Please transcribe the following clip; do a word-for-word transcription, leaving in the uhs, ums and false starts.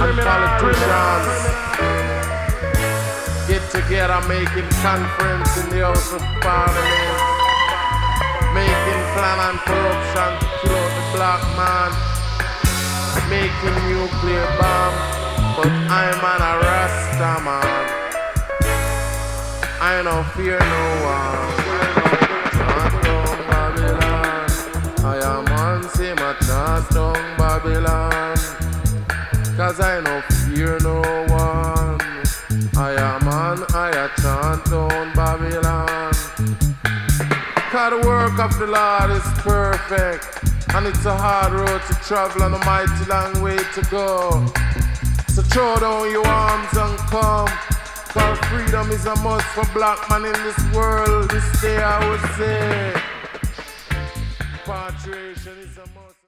and politicians get together making conference in the House of Parliament, making plan and corruption to kill out the black man, making nuclear bomb. But I'm an a Rasta man. I don't fear no one. Chant down Babylon. I am on say my chant down Babylon. Cause I no fear no one. I am on I a chant down Babylon. Cause the work of the Lord is perfect, and it's a hard road to travel and a mighty long way to go. So throw down your arms and come, cause freedom is a must for black man in this world. This day I would say, repatriation is a must.